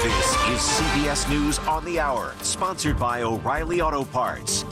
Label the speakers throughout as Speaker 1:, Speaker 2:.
Speaker 1: This is CBS News on the Hour, sponsored by O'Reilly Auto Parts.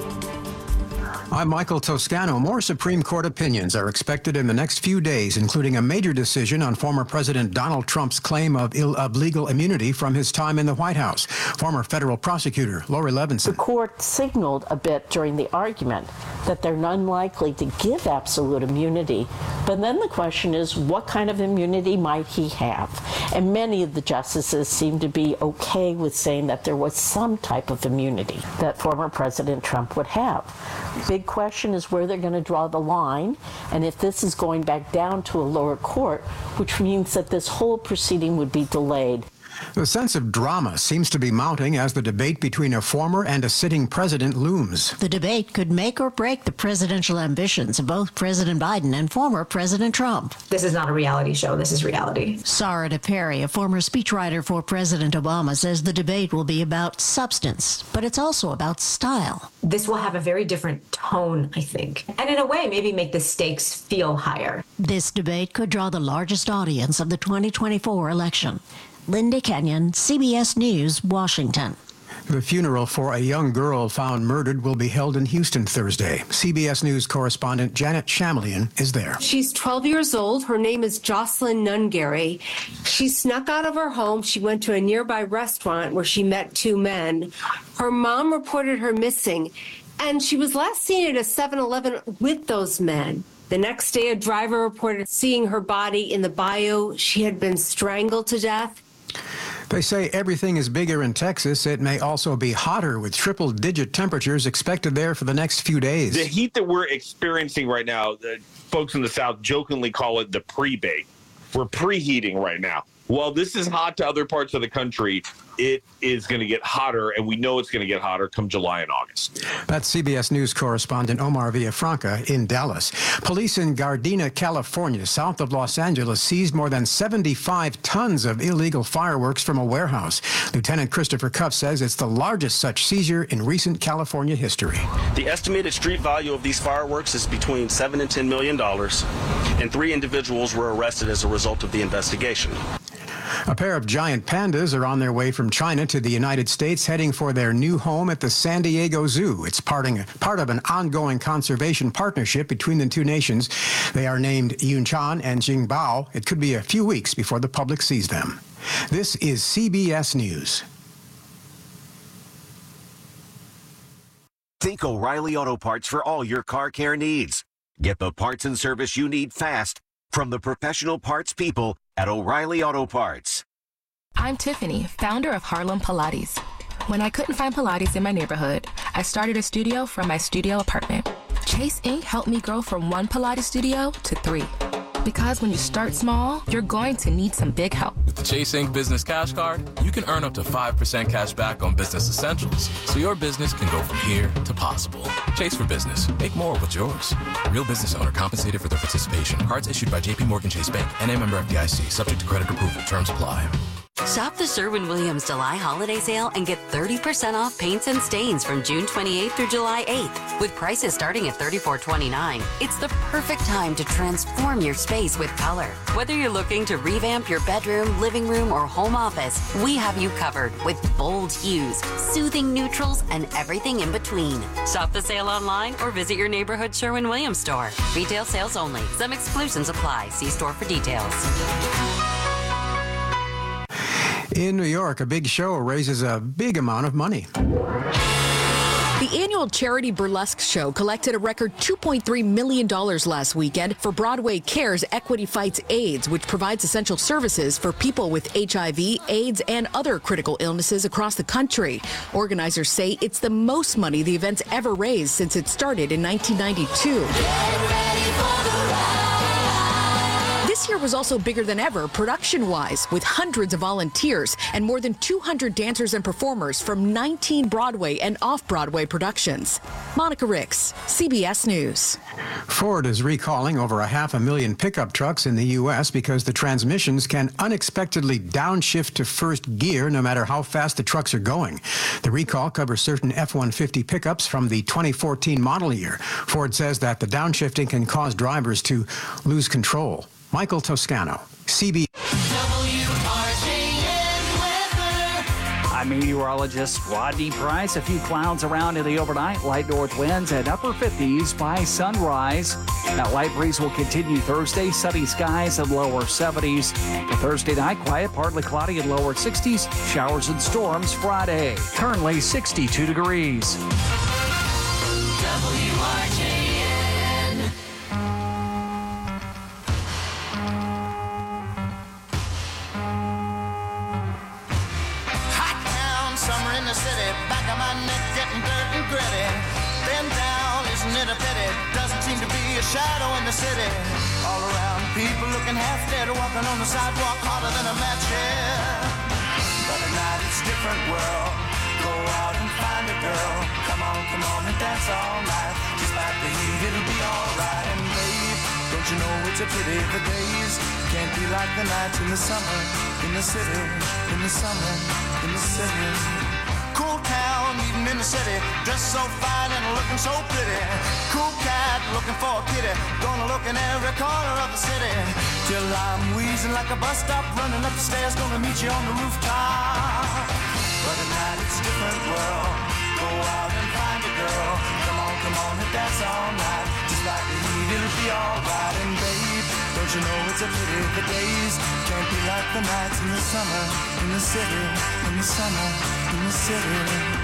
Speaker 2: I'm Michael Toscano. More Supreme Court opinions are expected in the next few days, including a major decision on former President Donald Trump's claim of legal immunity from his time in the White House. Former federal prosecutor Lori Levinson.
Speaker 3: The court signaled a bit during the argument that they're unlikely to give absolute immunity. But then the question is, what kind of immunity might he have? And many of the justices seem to be okay with saying that there was some type of immunity that former President Trump would have. Big question is where they're going to draw the line, and if this is going back down to a lower court, which means that this whole proceeding would be delayed.
Speaker 2: The sense of drama seems to be mounting as the debate between a former and a sitting president looms.
Speaker 4: The debate could make or break the presidential ambitions of both President Biden and former President Trump.
Speaker 5: This is not a reality show. This is reality.
Speaker 4: Sara DePerry, a former speechwriter for President Obama, says the debate will be about substance, but it's also about style.
Speaker 5: This will have a very different tone, I think, and in a way maybe make the stakes feel higher.
Speaker 4: This debate could draw the largest audience of the 2024 election. Linda Kenyon, CBS News, Washington.
Speaker 2: The funeral for a young girl found murdered will be held in Houston Thursday. CBS News correspondent Janet Shamlian is there.
Speaker 6: She's 12 years old. Her name is Jocelyn Nungary. She snuck out of her home. She went to a nearby restaurant where she met two men. Her mom reported her missing, and she was last seen at a 7-Eleven with those men. The next day, a driver reported seeing her body in the bayou. She had been strangled to death.
Speaker 2: They say everything is bigger in Texas. It may also be hotter with triple-digit temperatures expected there for the next few days.
Speaker 7: The heat that we're experiencing right now, the folks in the South jokingly call it the pre-bake. We're preheating right now. While this is hot to other parts of the country, it is going to get hotter, and we know it's going to get hotter come July and August.
Speaker 2: That's CBS News correspondent Omar Villafranca in Dallas. Police in Gardena, California, south of Los Angeles, seized more than 75 tons of illegal fireworks from a warehouse. Lieutenant Christopher Cuff says it's the largest such seizure in recent California history.
Speaker 8: The estimated street value of these fireworks is between $7 and $10 million, and 3 individuals were arrested as a result of the investigation.
Speaker 2: A pair of giant pandas are on their way from China to the United States, heading for their new home at the San Diego Zoo. It's part of an ongoing conservation partnership between the two nations. They are named Yunchan and Jingbao. It could be a few weeks before the public sees them. This is CBS News.
Speaker 1: Think O'Reilly Auto Parts for all your car care needs. Get the parts and service you need fast from the professional parts people at O'Reilly Auto Parts.
Speaker 9: I'm Tiffany, founder of Harlem Pilates. When I couldn't find Pilates in my neighborhood, I started a studio from my studio apartment. Chase Inc. helped me grow from 1 Pilates studio to 3. Because when you start small, you're going to need some big help.
Speaker 10: With the Chase Inc. Business Cash Card, you can earn up to 5% cash back on business essentials, so your business can go from here to possible. Chase for Business. Make more with yours. Real business owner compensated for their participation. Cards issued by J.P. Morgan Chase Bank. NA member FDIC. Subject to credit approval. Terms apply.
Speaker 11: Shop the Sherwin-Williams July holiday sale and get 30% off paints and stains from June 28th through July 8th. With prices starting at $34.29, it's the perfect time to transform your space with color. Whether you're looking to revamp your bedroom, living room, or home office, we have you covered with bold hues, soothing neutrals, and everything in between. Shop the sale online or visit your neighborhood Sherwin-Williams store. Retail sales only. Some exclusions apply. See store for details.
Speaker 2: In New York, a big show raises a big amount of money.
Speaker 12: The annual charity burlesque show collected a record $2.3 million last weekend for Broadway Cares Equity Fights AIDS, which provides essential services for people with HIV, AIDS, and other critical illnesses across the country. Organizers say it's the most money the event's ever raised since it started in 1992. This year was also bigger than ever, production-wise, with hundreds of volunteers and more than 200 dancers and performers from 19 Broadway and off-Broadway productions. Monica Ricks, CBS News.
Speaker 2: Ford is recalling over 500,000 pickup trucks in the U.S. because the transmissions can unexpectedly downshift to first gear no matter how fast the trucks are going. The recall covers certain F-150 pickups from the 2014 model year. Ford says that the downshifting can cause drivers to lose control. Michael Toscano, CBS.
Speaker 13: I'm meteorologist Rodney Price. A few clouds around in the overnight. Light north winds at upper 50s by sunrise. That light breeze will continue Thursday. Sunny skies and lower 70s. For Thursday night, quiet, partly cloudy and lower 60s. Showers and storms Friday. Currently 62 degrees.
Speaker 14: WRJN. Hot town, summer in the city. Back of my neck getting dirt and gritty. Been down, isn't it a pity? Doesn't seem to be a shadow in the city. All around, people looking half dead, walking on the sidewalk harder than a match here. But at night it's a different world. Go out and find a girl. Come on and dance all night. Despite the heat, it'll be alright. And babe, don't you know it's a pity the days can't be like the nights in the summer, in the city, in the summer, in the city. Cool town, even in the city, dressed so fine and looking so pretty. Cool cat, looking for a kitty, gonna look in every corner of the city. Till I'm wheezing like a bus stop, running up the stairs, gonna meet you on the rooftop. But at night it's a different world. Go out and find a girl. Come on and dance all night. Just like the heat, it'll be alright. And babe, don't you know it's a pity the days can't be like the nights in the summer, in the city, in the summer, in the city.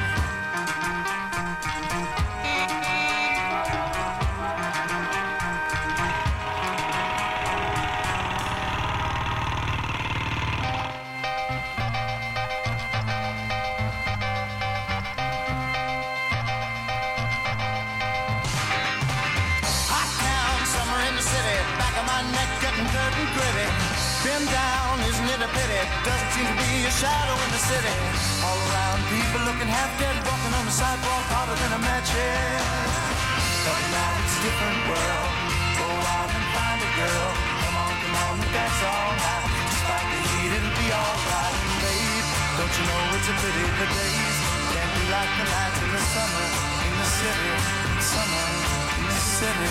Speaker 14: Been down, isn't it a pity? Doesn't seem to be a shadow in the city. All around, people looking half dead, walking on the sidewalk harder than a match here. But now it's a different world. Go out and find a girl. Come on and dance all night. Despite the heat, it'll be alright. And babe, don't you know it's a pity the days can't be like the nights in the summer, in the city, summer, in the city.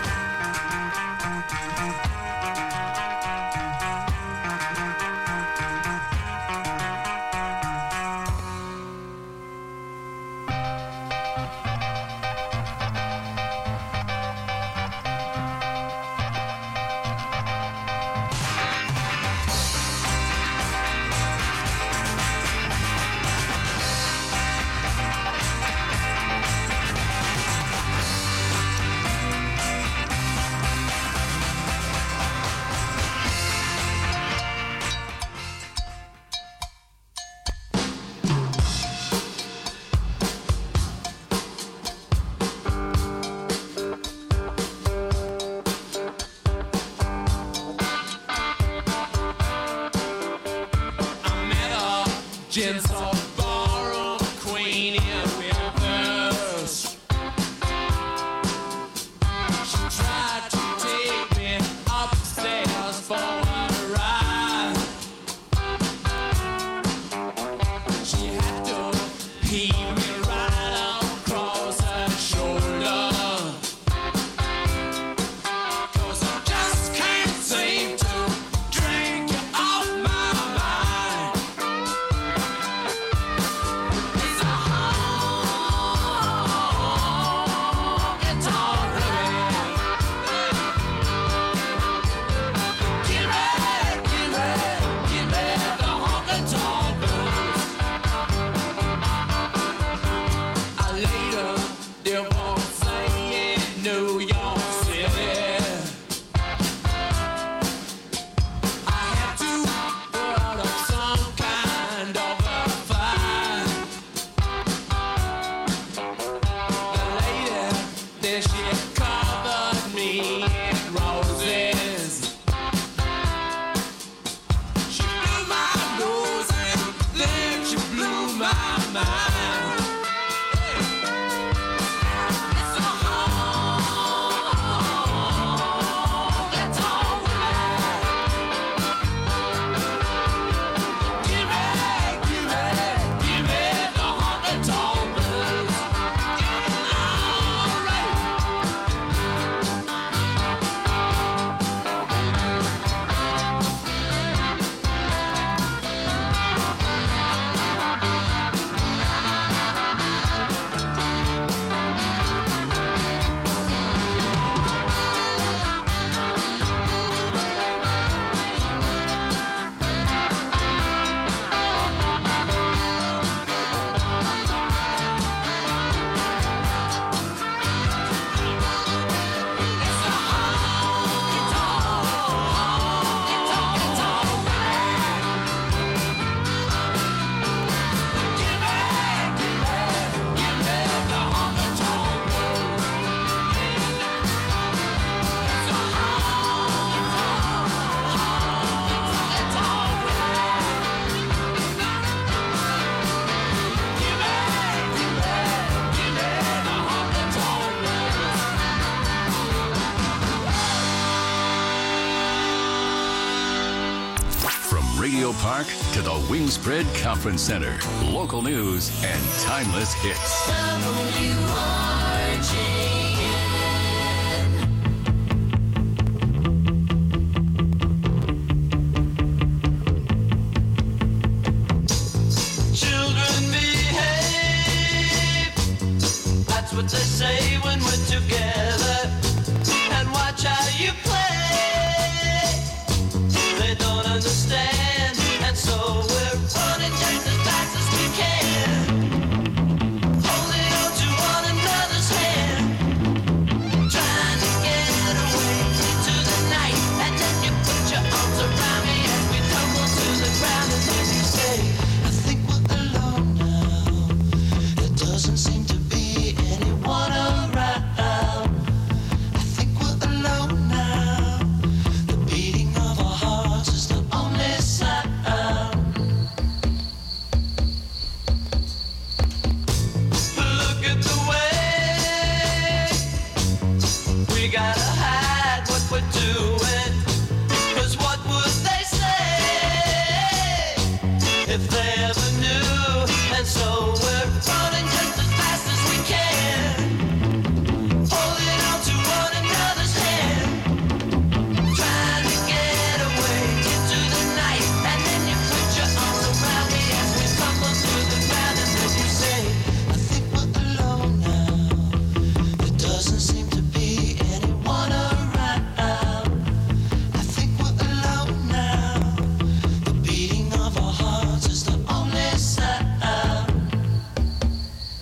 Speaker 15: Gentle ballroom queen in reverse. She tried to take me upstairs for a ride. She had to heave me right across her shoulder. 'Cause I just can't seem to drink you off my mind.
Speaker 16: Park to the Wingspread Conference Center. Local news and timeless hits.
Speaker 15: Children behave. That's what they say when we're together. And watch how you play. They don't understand, and so we're running just as fast as we can. Holding on to one another's hand. Trying to get away into the night. And then you put your arms around me as we tumble to the ground. And then you say, I think we're alone now. There doesn't seem to be anyone around. I think we're alone now. The beating of our hearts is the only sound. Look at the way we gotta hide what we're doing. 'Cause what would they say if they ever knew? And so we're running just as fast as we can. Holding on to one another's hand. Trying to get away into the night. And then you put your arms around me as we tumble through the ground. And then you say, I think we're alone now. There doesn't seem to be anyone around. I think we're alone now. The beating of our hearts is the only sound.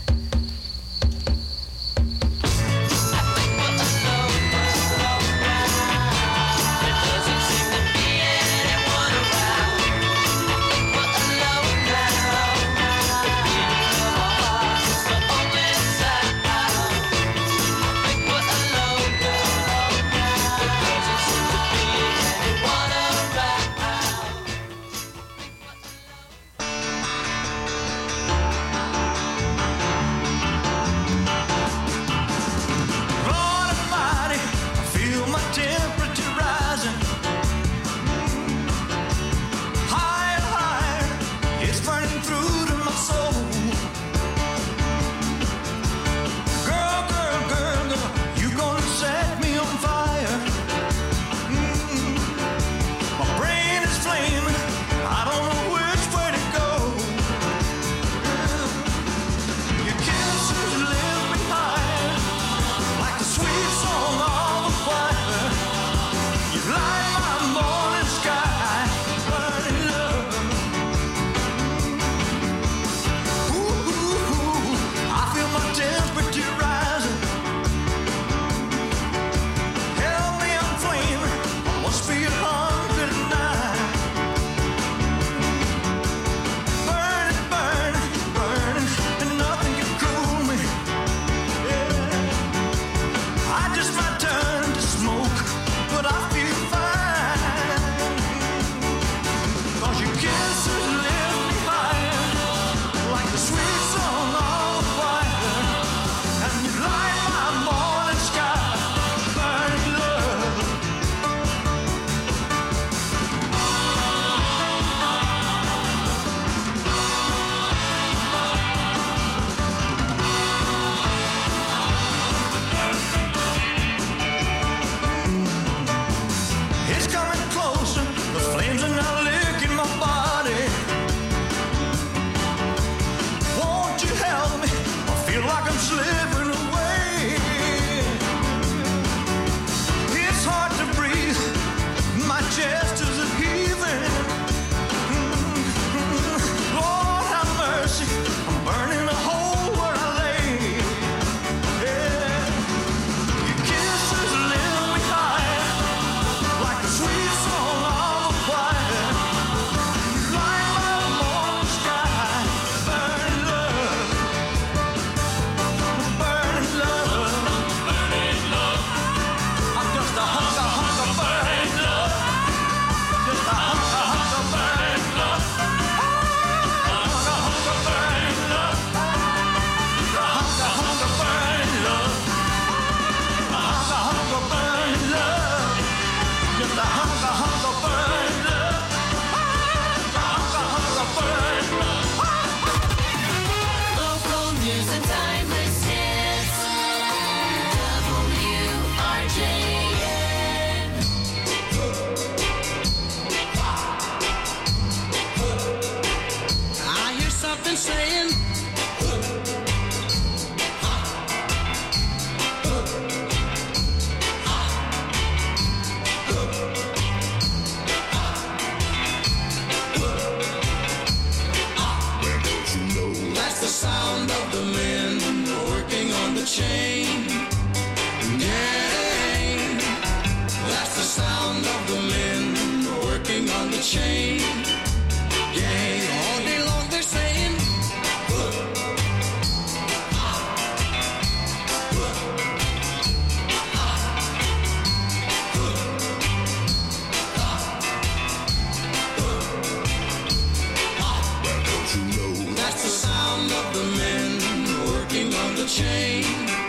Speaker 14: chain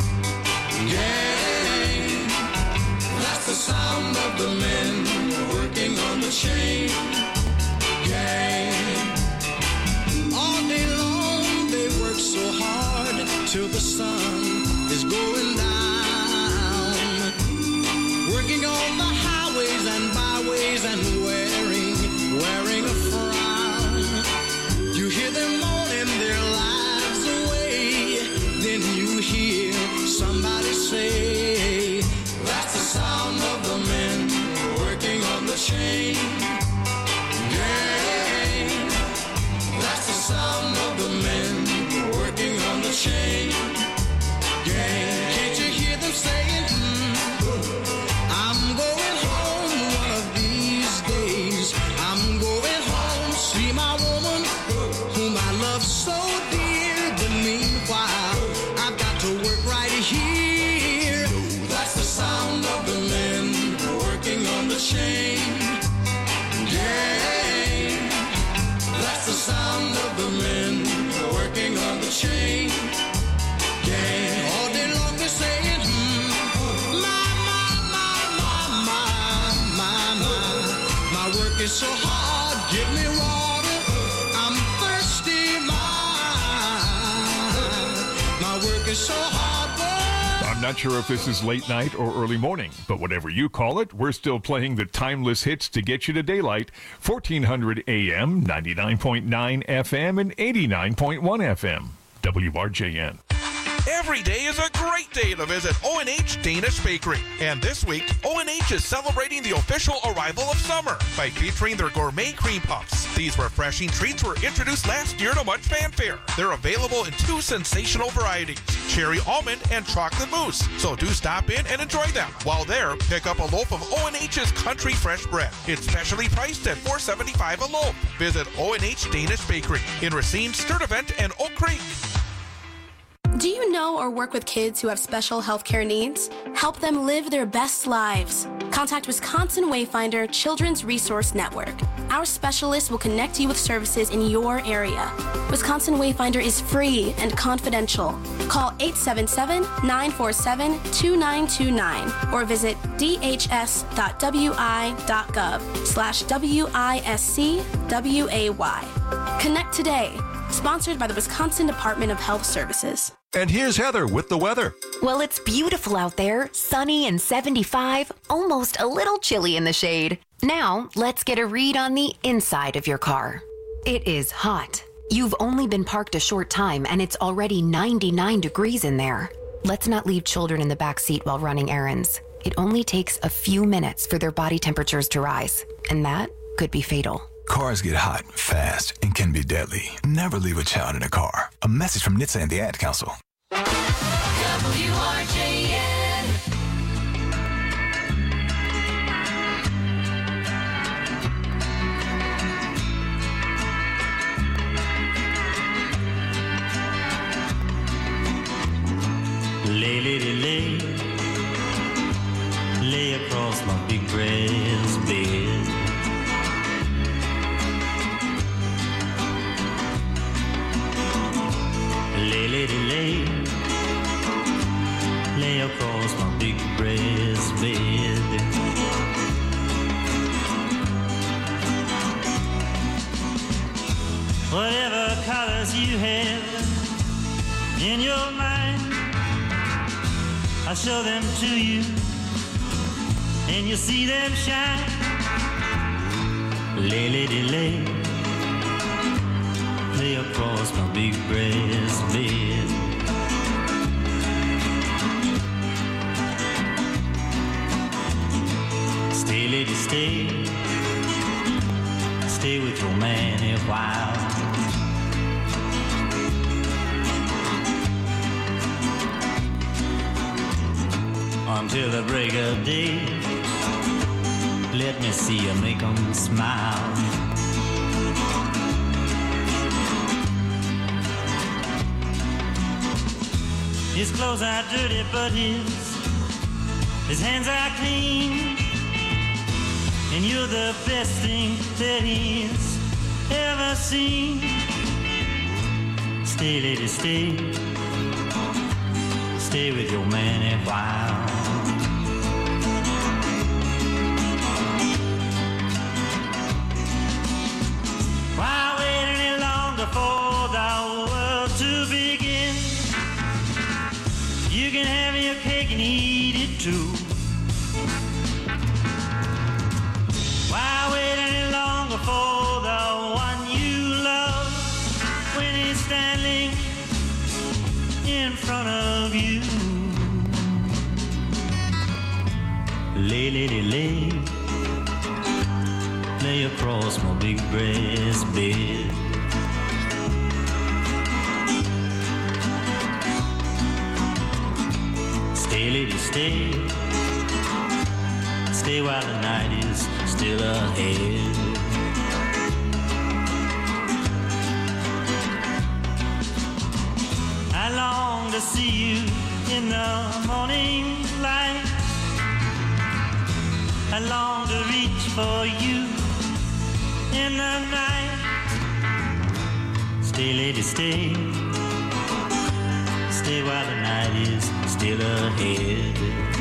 Speaker 14: gang. That's the sound of the men working on the chain gang. All day long they work so hard till the sun is going down, working on the highways and byways and wearing a frown. You hear them moaning their lives away, then you hear somebody say, that's the sound of the men working on the chain gang. That's the sound of the men working on the chain gang. Can't you hear them saying, I'm going home one of these days. I'm going home, see my woman whom I love so dear. But meanwhile, I've got to work right here. That's the sound of the men working on the chain gang. That's the sound of the men working on the chain gang. All day long they're saying, my work is so hard, give me water, I'm thirsty, my work is so hard.
Speaker 17: I'm not sure if this is late night or early morning, but whatever you call it, we're still playing the timeless hits to get you to daylight. 1400 AM, 99.9 FM, and 89.1 FM. WRJN.
Speaker 18: Every day is a great day to visit O&H Danish Bakery. And this week, O&H is celebrating the official arrival of summer by featuring their gourmet cream puffs. These refreshing treats were introduced last year to much fanfare. They're available in 2 sensational varieties, cherry almond and chocolate mousse. So do stop in and enjoy them. While there, pick up a loaf of O&H's Country Fresh Bread. It's specially priced at $4.75 a loaf. Visit O&H Danish Bakery in Racine, Sturtevant, and Oak Creek.
Speaker 19: Do you know or work with kids who have special healthcare needs? Help them live their best lives. Contact Wisconsin Wayfinder Children's Resource Network. Our specialists will connect you with services in your area. Wisconsin Wayfinder is free and confidential. Call 877-947-2929 or visit dhs.wi.gov/WISCWAY. Connect today. Sponsored by the Wisconsin Department of Health Services.
Speaker 20: And here's Heather with the weather.
Speaker 21: Well, it's beautiful out there, sunny and 75, almost a little chilly in the shade. Now, let's get a read on the inside of your car. It is hot. You've only been parked a short time and it's already 99 degrees in there. Let's not leave children in the back seat while running errands. It only takes a few minutes for their body temperatures to rise, and that could be fatal.
Speaker 20: Cars get hot, fast, and can be deadly. Never leave a child in a car. A message from NHTSA and the Ad Council.
Speaker 15: WRJN.
Speaker 22: Lay, lady, lay, lay across my big grass bed. Lay, lady, lay, lay across my big grass bed. Whatever colors you have in your mind, I'll show them to you, and you'll see them shine. Lay, lady, lay, lay across my big grass bed. Stay, lady, stay, stay with your man a while. Until the break of day, let me see you make 'em smile. His clothes are dirty, but his hands are clean. And you're the best thing that he's ever seen. Stay, lady, stay, stay with your man a while. Why wait any longer for the world to begin? You can have your cake and eat it too. Why wait any longer for the one you love when he's standing in front of you? Lay, lady, lay, lay across my big breast bed. Stay, lady, stay, stay while the night is still ahead. I long to see you in the morning light. I long to reach for you in the night. Stay, lady, stay, stay while the night is still ahead.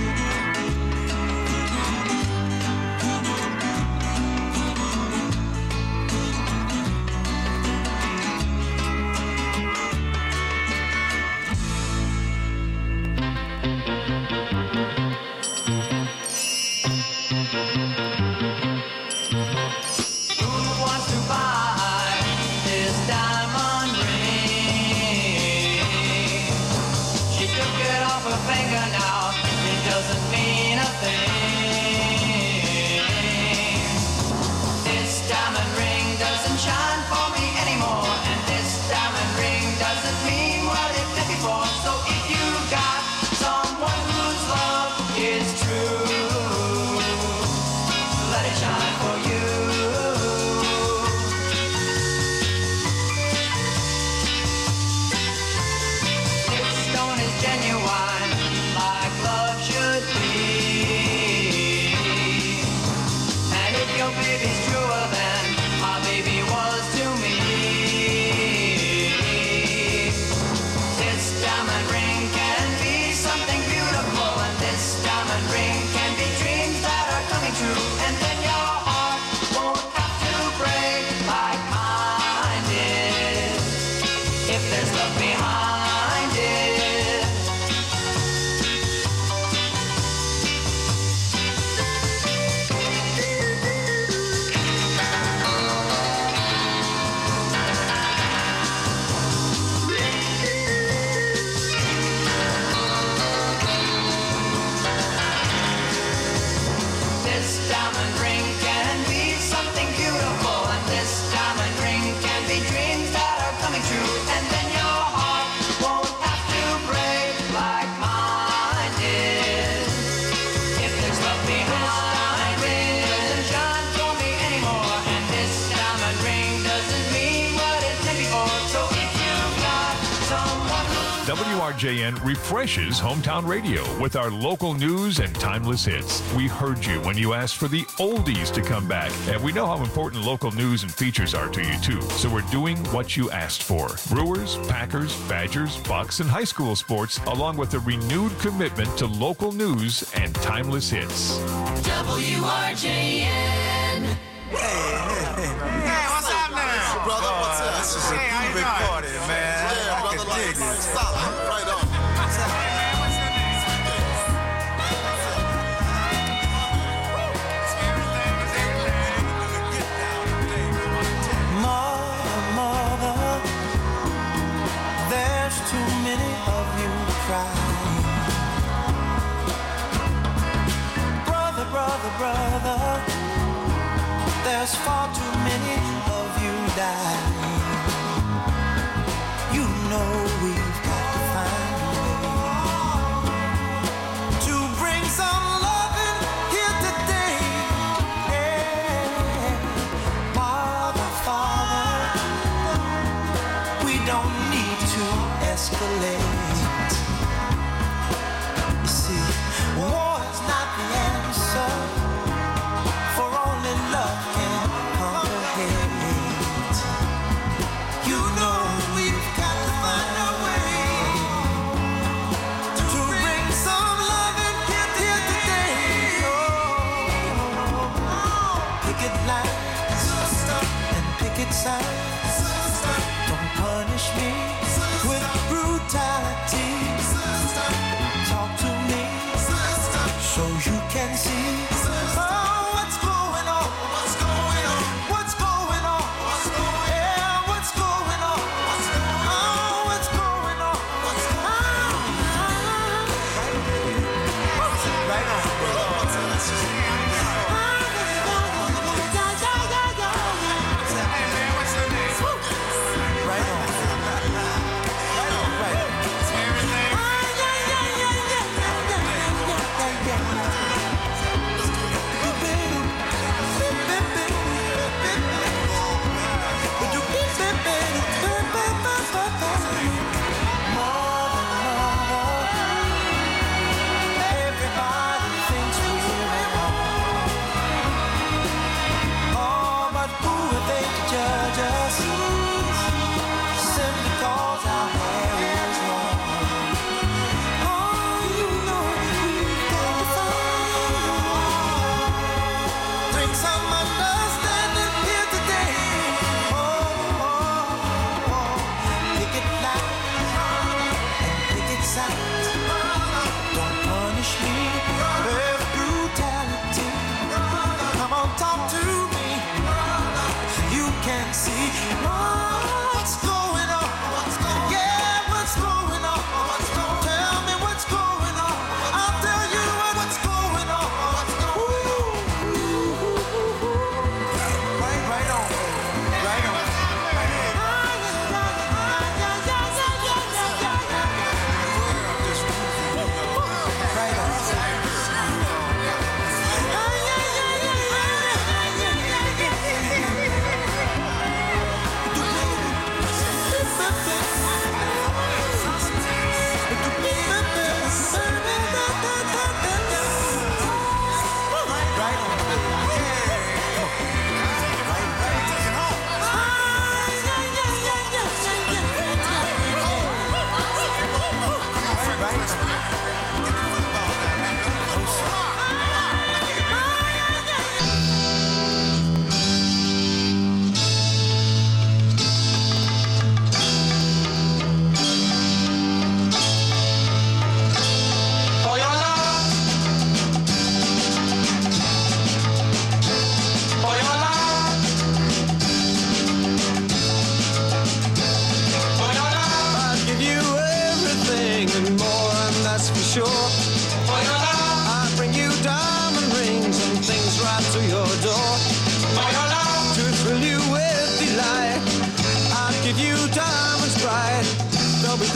Speaker 17: WRJN refreshes hometown radio with our local news and timeless hits. We heard you when you asked for the oldies to come back, and we know how important local news and features are to you too. So we're doing what you asked for. Brewers, Packers, Badgers, Bucks, and high school sports, along with a renewed commitment to local news and timeless hits.
Speaker 15: WRJN.
Speaker 14: Hey, what's up now? Brother, what's up? This is a big party, man. Yeah, brother, like, stop. Right on. What's up? Hey, man, what's your name?
Speaker 22: Mother, there's too many of you crying. Brother, there's far too many of you dying. You know we've got to find a way to bring some loving here today. Yeah. Father, we don't need to escalate. You see, war is not the answer, for only love can conquer hate. You know we've got to find a way to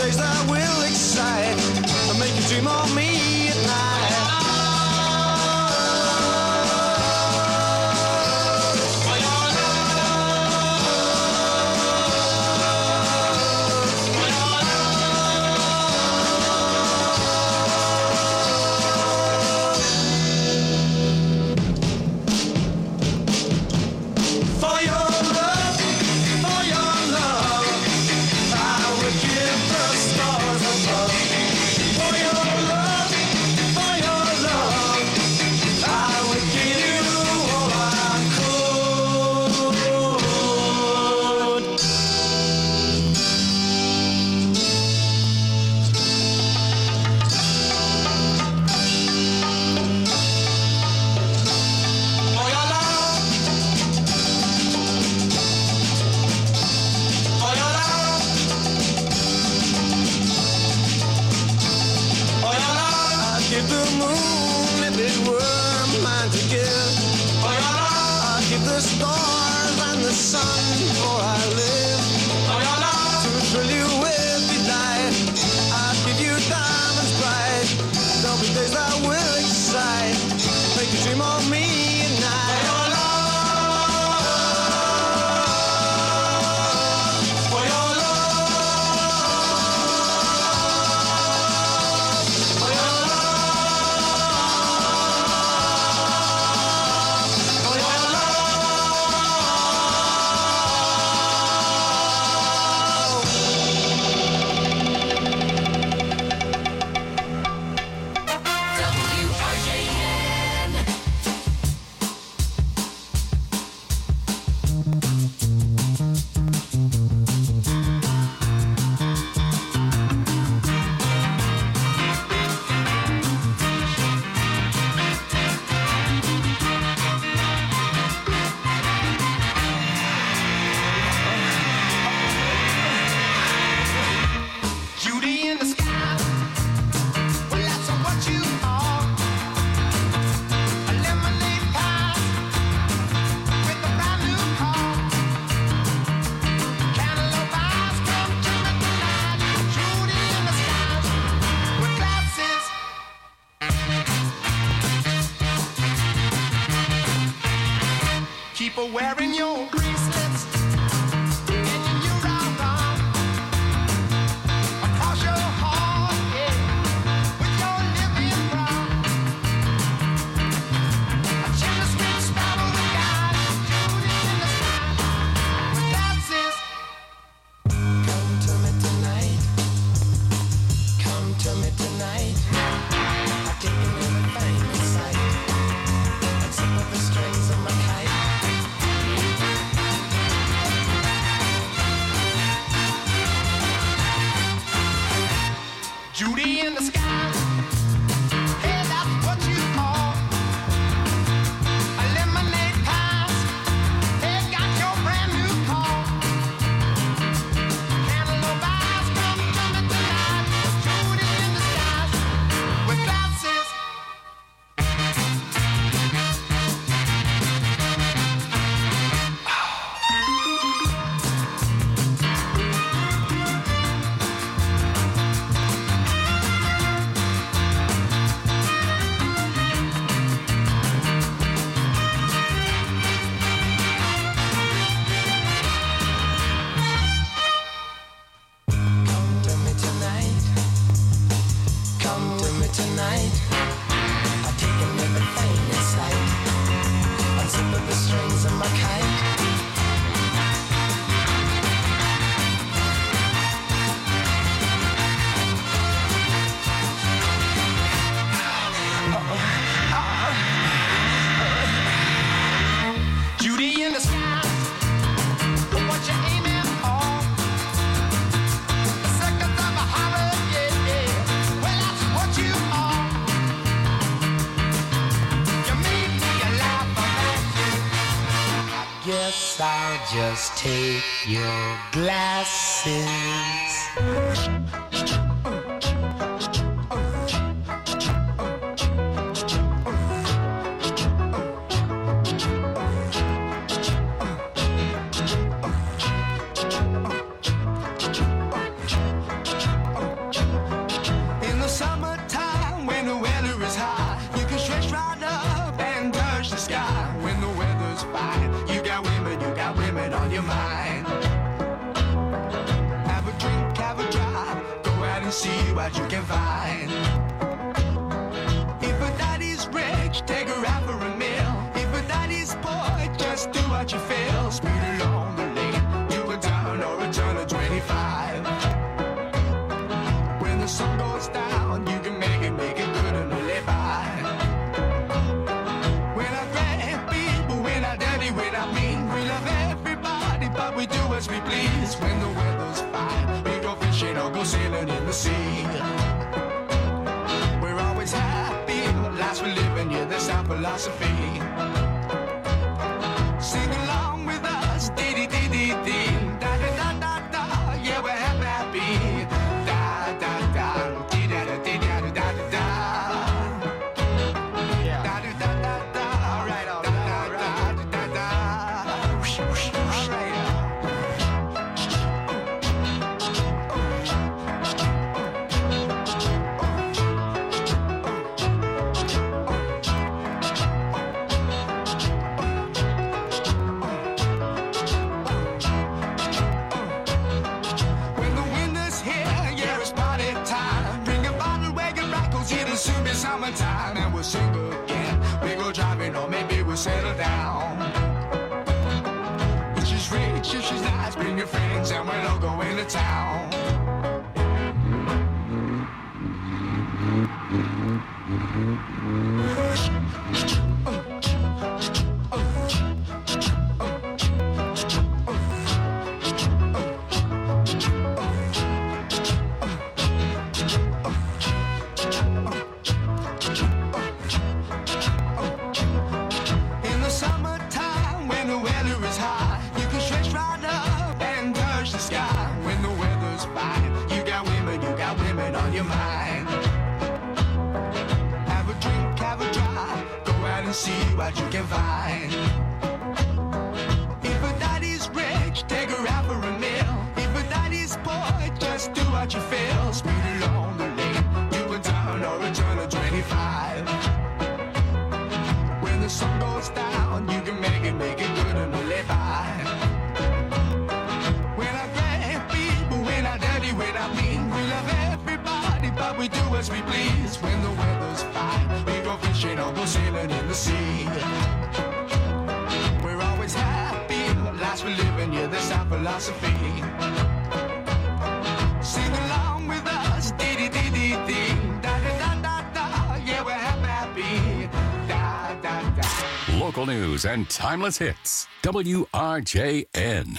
Speaker 14: days that will excite and make you dream of me at night.
Speaker 15: Wearing your bracelets and your arm across your heart, yeah, with your living brown. A chilly sweet sparrow that got shooting in the sky with glasses. Come to me tonight. Come to me tonight. I've taken everything in sight. And some of the strings of my kite. Judy in the sky, hey, that's what you call a lemonade pass. Hey, got your brand new car. Cantaloupe eyes, come to me tonight. Judy in the sky with glasses. Tonight, I've taken everything in sight. Unzip the strings of my kite. Judy in the sky, what you aiming for? The seconds of a horror, yeah, yeah. Well, that's what you are. You made me a laugh about you. I guess I'll just take your glasses.
Speaker 14: and see what you can find. If a daddy's rich, take her out for a meal. If a daddy's poor, just do what you feel. Speed along the lane, you a turn or a turn of 25. When the sun goes down, you can make it good and live by. When I grab people, when I daddy, when I mean, we love everybody, but we do as we please. When the weather's fine, we go fishing or go sailing in the sea. We're always happy, the lives we live in, yeah, that's our philosophy. Sing along with us, dee-dee-dee-dee-dee, da-da-da-da-da, yeah, we're happy, da-da-da, dee-da-da-dee-da-da-da-da. Da-da-da-da-da, right on, da-da-da-da-da. All right. When the winter's here, yeah, it's party time. Bring a bottle, wagon, rackles, it'll soon be summertime. And we'll sing again. We go driving, or maybe we'll settle down. If she's rich, if she's nice, bring your friends, and we'll all go into town. In the summertime, when the weather is high, you can stretch right up and touch the sky. When the weather's fine, you got women on your mind. Have a drink, have a drive, go out and see what you can find. If a daddy's rich, take her out for a meal. If a daddy's poor, just do what you feel. Speed along the lane, you a turn or a turn of 25. When the sun goes down, you can make it good and live by. When I grab people, when I daddy, when I mean, we love everybody, but we do as we please. When the weather's fine, we go fishing or go sailing in the sea. We're always happy, the lives we live in, yeah, that's our philosophy. Sing along with us, dee-dee-dee-dee-dee, da-da-da-da-da, yeah, we're happy, da-da-da.
Speaker 16: Local news and timeless hits. WRJN.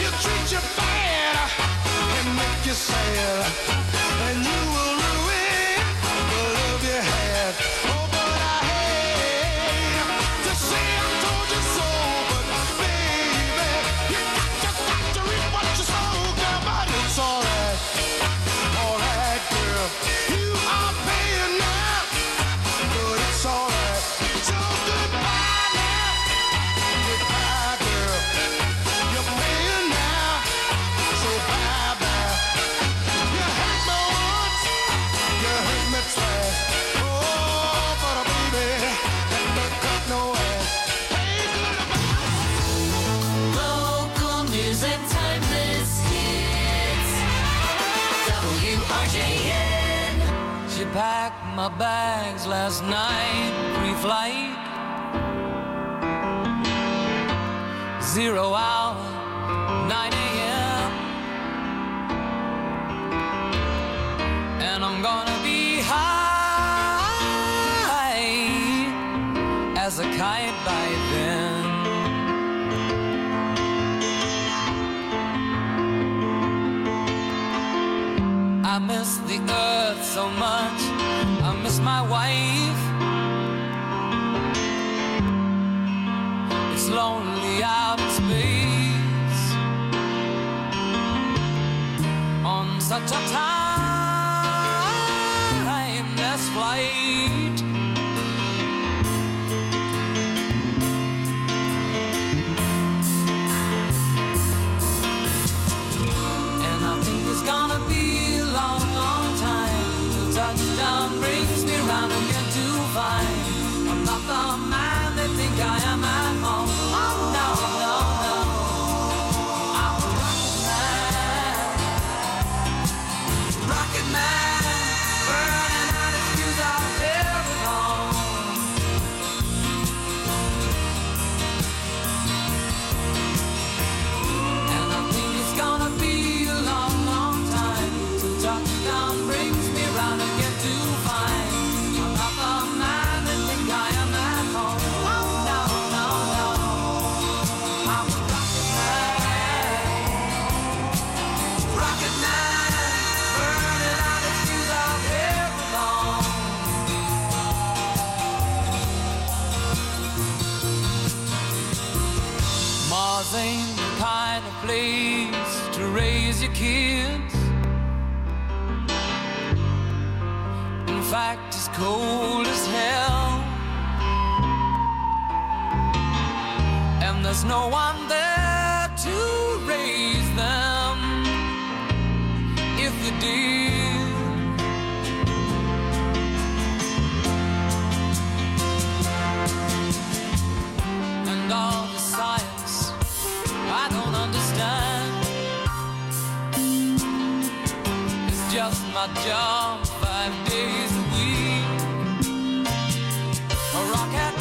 Speaker 14: you sad, and you will ruin
Speaker 15: WRJN. She packed my bags last night, pre-flight. 0 hour, 9 a.m. And I'm gonna be high as a kite by then. I miss the earth so much, I miss my wife. It's lonely out in space on such a timeless flight. And I think it's gonna be a long, long time till touchdown brings me round again to find I'm not the man they think I am at home. Oh no, no, no, I'm a rocket man, burning out his fuse out there at home. And I think it's gonna be a long, long time till touchdown brings me round again to find I'm not the man they think I am at home. Oh no, no, no, I'm a rocket man, burning out his fuse out there alone. Mars ain't the kind of place to raise your kids. In fact, it's cold as hell. And there's no one there to raise them if you did. And all the science I don't understand. It's just my job 5 days a week. A rocket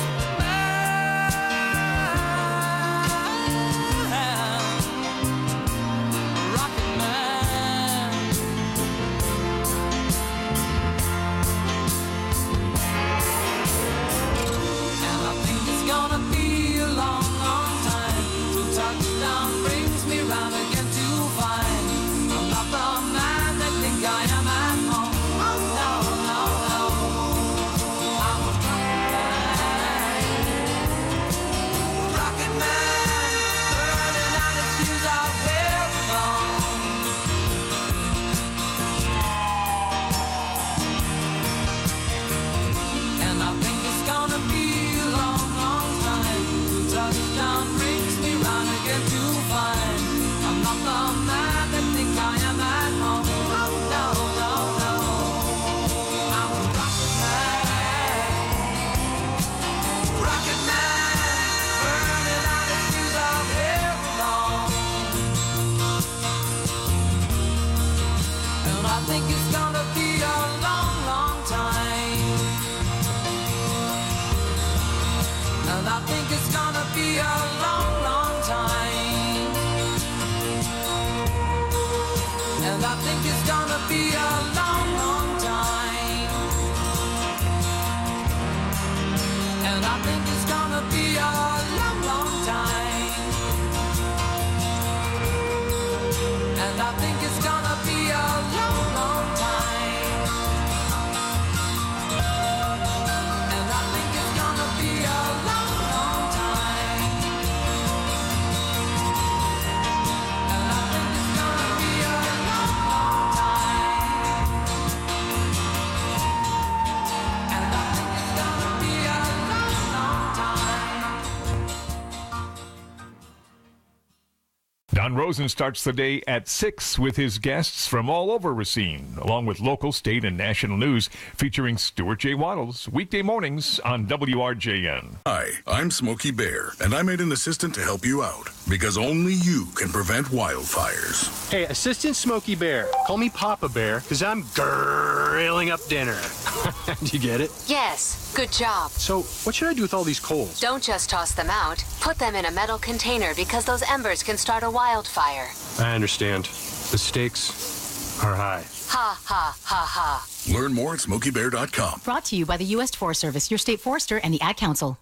Speaker 17: Don Rosen starts the day at 6 with his guests from all over Racine, along with local, state, and national news featuring Stuart J. Waddles, weekday mornings on WRJN.
Speaker 3: Hi, I'm Smokey Bear, and I made an assistant to help you out. because only you can prevent wildfires.
Speaker 5: Hey, Assistant Smokey Bear. Call me Papa Bear, because I'm grilling up dinner. Do you get it?
Speaker 23: Yes, good job.
Speaker 5: So, what should I do with all these coals?
Speaker 23: Don't just toss them out. Put them in a metal container because those embers can start a wildfire.
Speaker 5: I understand. The stakes are high.
Speaker 23: Ha, ha, ha, ha.
Speaker 3: Learn more at SmokeyBear.com.
Speaker 24: Brought to you by the U.S. Forest Service, your state forester, and the Ad Council.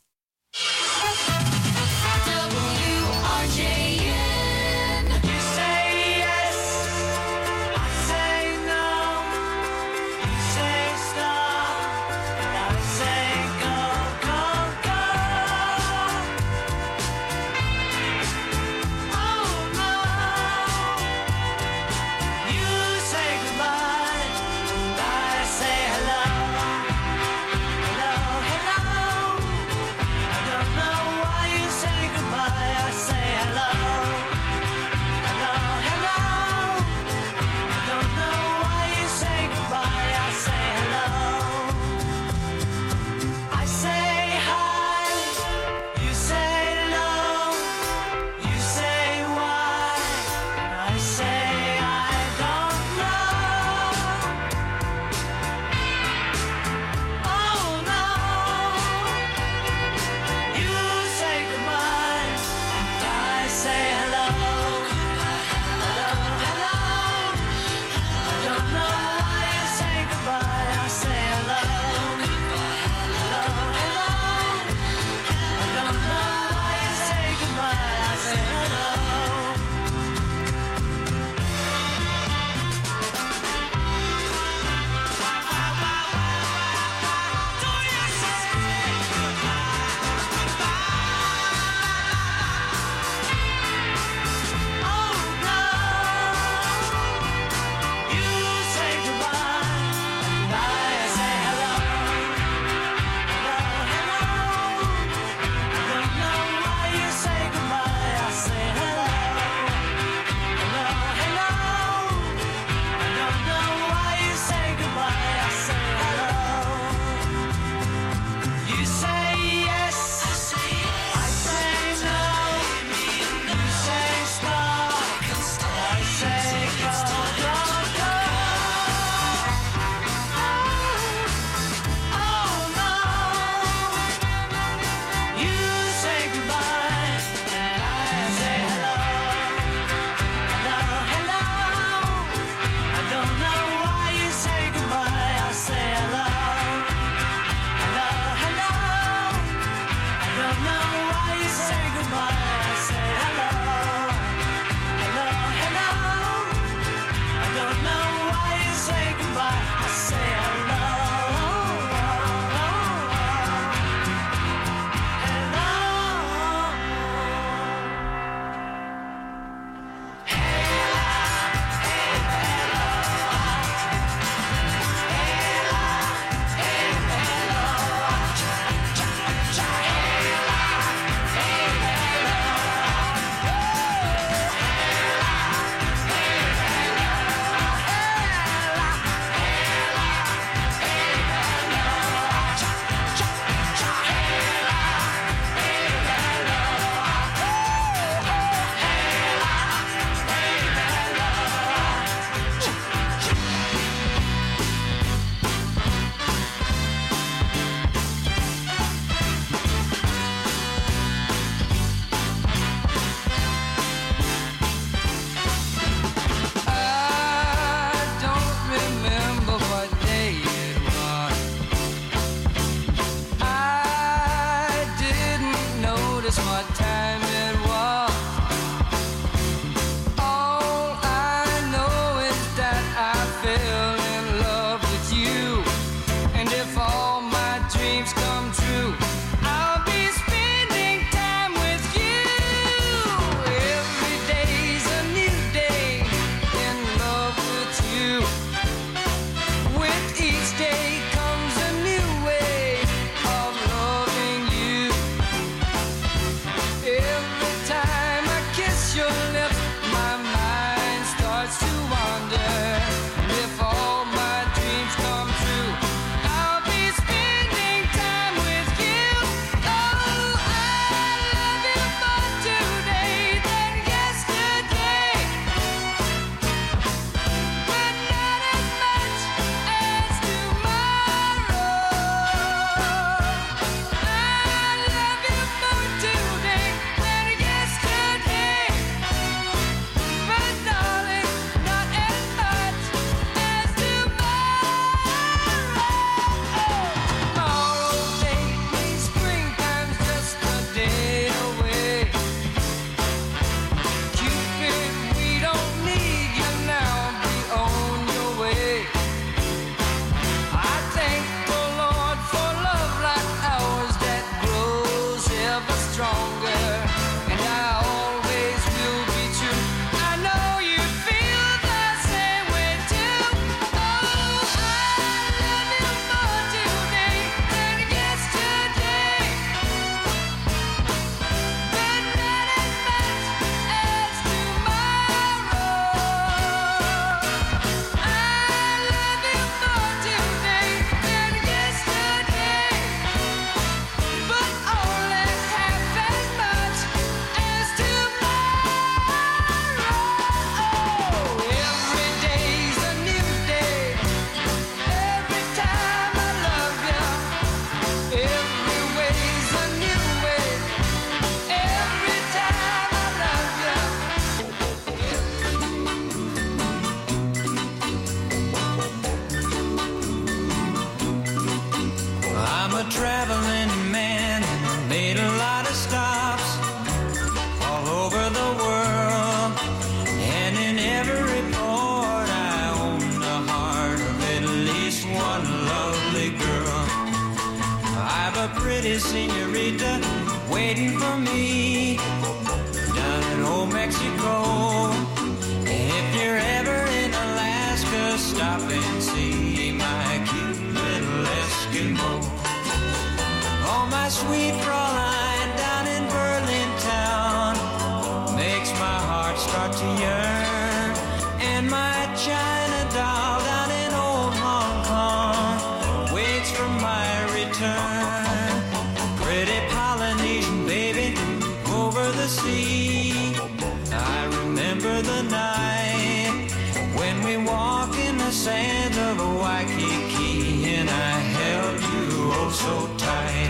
Speaker 15: one lovely girl. I've a pretty senorita waiting for me down in old Mexico. If you're ever in Alaska, stop and see my cute little Eskimo. Oh, my sweet Fraulein down in Berlin town makes my heart start to yearn. And my China doll down in old Hong Kong waits for my return. Pretty Polynesian baby over the sea, I remember the night when we walked in the sands of Waikiki and I held you oh so tight.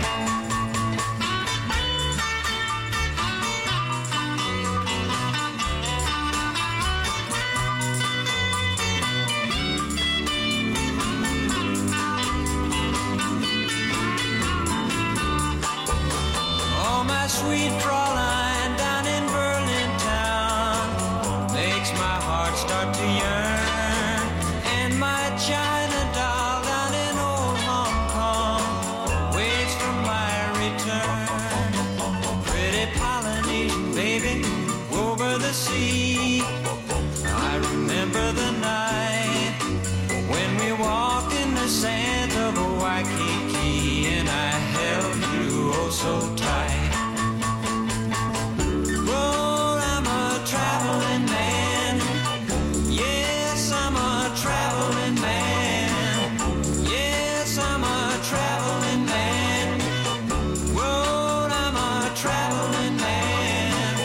Speaker 15: Oh, my sweet Fraulein down in Berlin town makes my heart start to yearn. And my China doll down in old Hong Kong waits for my return. Pretty Polynesian baby over the sea, I remember the night when we walked in the sands of Waikiki and I held you oh so tight. Well, I'm a traveling man. Yes, I'm a traveling man. Yes, I'm a traveling man. Well, I'm a traveling man.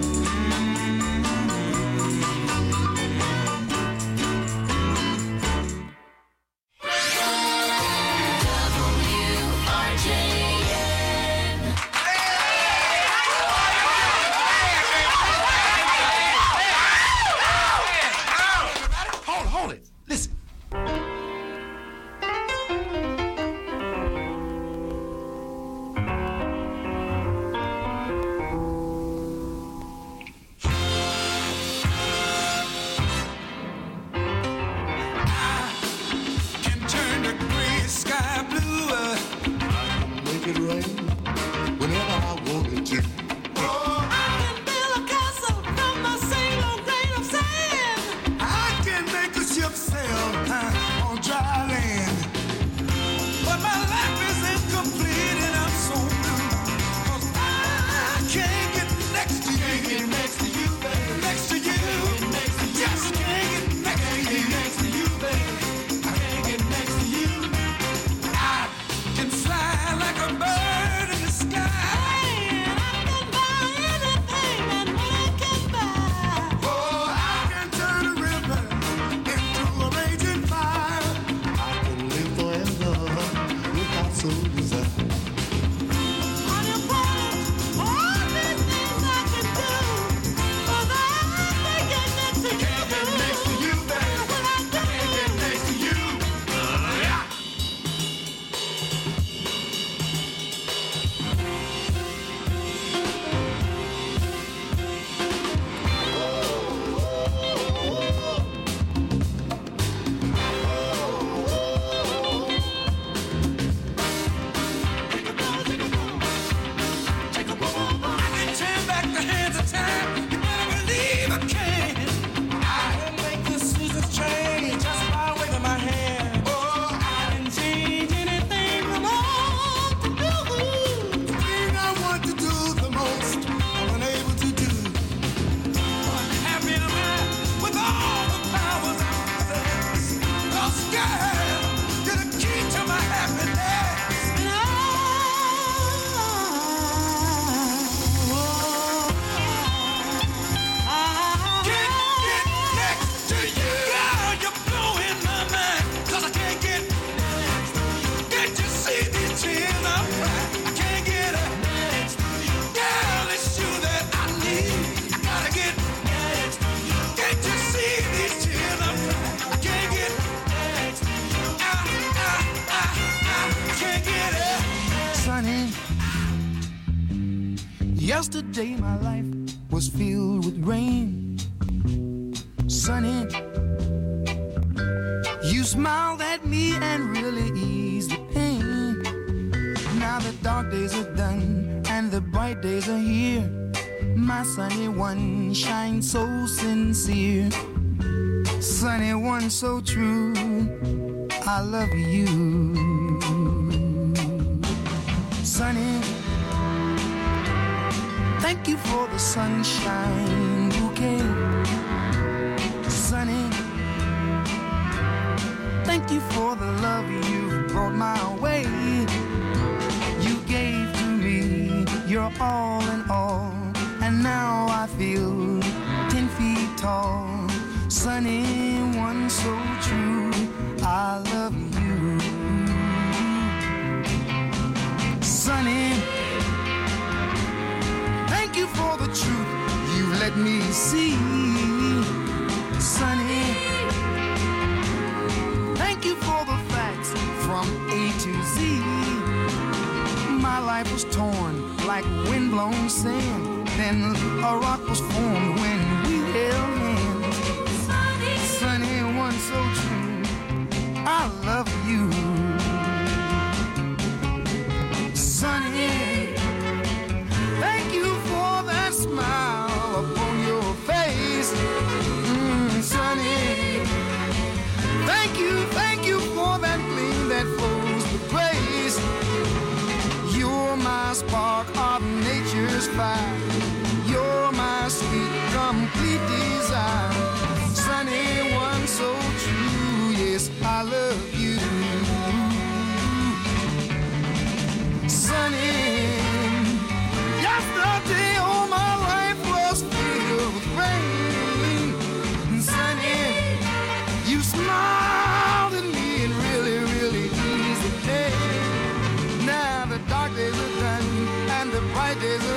Speaker 14: WRJN.
Speaker 4: Hold it. Listen.
Speaker 14: Can turn the gray sky blue.
Speaker 4: Make it rain whenever I wanted to.
Speaker 14: I can build a castle from a single grain of sand. I can make a ship sail on dry land. But my life is incomplete and I'm so blue. 'Cause I can't get next to you. Next to you, baby. Next to you. Just can't get next to you. Next to you, baby. I can't get next to you. I can fly like a bird in the sky. And I can buy anything that man can buy. Oh, I can turn a river into a raging fire.
Speaker 4: I can live forever without so desire.
Speaker 14: On your planet, all these things I can do. But I can't get next to you. Can't get next to you, baby. What I do. Can't get next to you. Yeah. I can turn back the hands of time. You better believe I can. I can make the seasons change just by waving my hand. Oh, I can change anything from all to do.
Speaker 4: The thing I want to do the most, I'm unable to do.
Speaker 14: Happy am I with all the powers I possess. The sky, you're the key to my happiness. And I can't get next to you. Girl, you're blowing my mind. 'Cause I can't get next to you. Can't you see these tears I'm crying? I can't get next to you. Girl, it's you that I need. I gotta get next to you. Can't you see these tears I'm crying? I can't get next to you. I can't get it.
Speaker 4: Sunny,
Speaker 14: Yesterday my life was filled with rain. Sunny, you
Speaker 4: You smiled at me and really eased the pain. Now the dark days are done and the bright days are here. My sunny one shines so sincere. Sunny one so true, I love you. Sunny, thank you for the sunshine bouquet. Sunny, thank you for the love you brought my way. You gave to me your all in all, and now I feel 10 feet tall. Sunny one so true, I love you. Sunny, thank you for the truth you let me see. Sunny, thank you for the facts from A to Z. My life was torn like windblown sand, then a rock was formed when we held hands. Sunny one so true, I love you. Sunny, thank you for that smile upon your face. Sunny, thank you for that gleam that flows with grace. You're my spark of nature's fire. You're my sweet, complete desire. Sunny one so true, yes, I love you. Sunny, yesterday all my life was filled with rain. Sunny, you smiled at me and really, really eased the day. Now the dark days are done and the bright days are